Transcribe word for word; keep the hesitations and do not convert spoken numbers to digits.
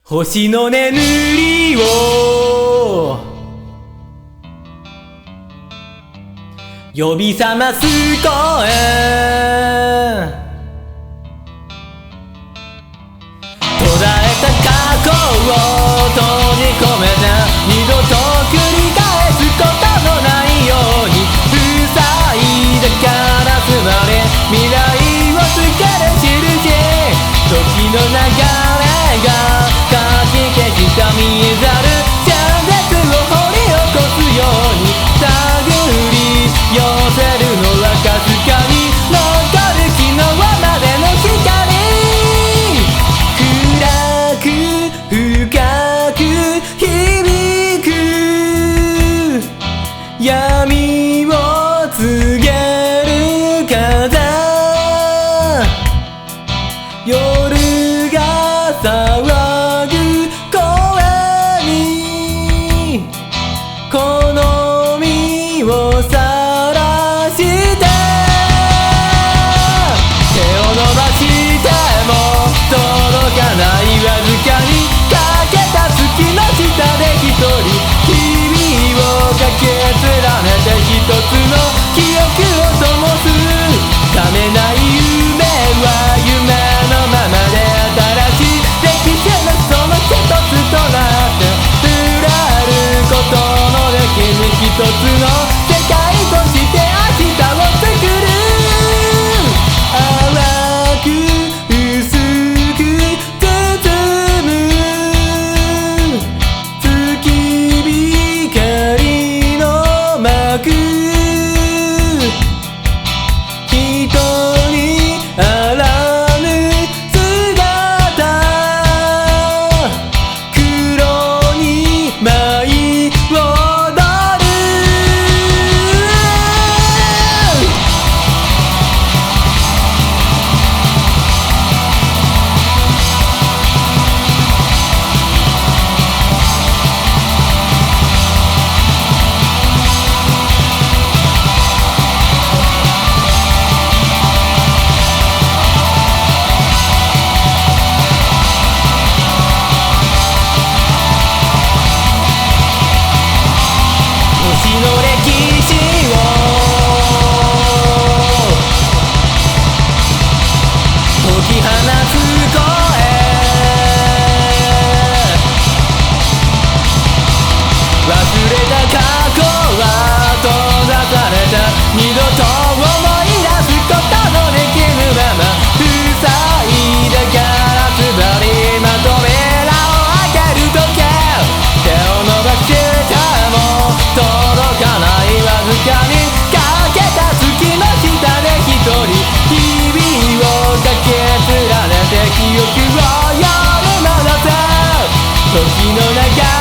星の眠りを呼び覚ます声、途絶えた過去を閉じ込めた、二度と繰り返すことのないように塞いだガラスまで未来をつける印、時の流れがかき消した見えざる真実を掘り起こすように手繰り寄せるのはかすかに残る昨日までの光、暗く深く響く闇を告げる風、夜が騒ぐ声にこの身をさらして手を伸ばしても届かないわずかにかけた月の下で一人日々をかけ連ねて一つの記憶を灯す、覚めない夢は夢のままで新しい歴史のその一つとなって触れることのできる一つの世界として明日を作る、淡く薄く包む月光の幕、人にあらぬ姿、黒に舞い踊る、星の歴史を解き放つ声、忘れた過去は閉ざされた、二度と思い出すことのできぬまま塞いだガラス張りまとめらを開ける時計、手を伸ばしても届かないわずかにかけた月の下で一人日々をかけ連ねて記憶を夜戻す、時の流れ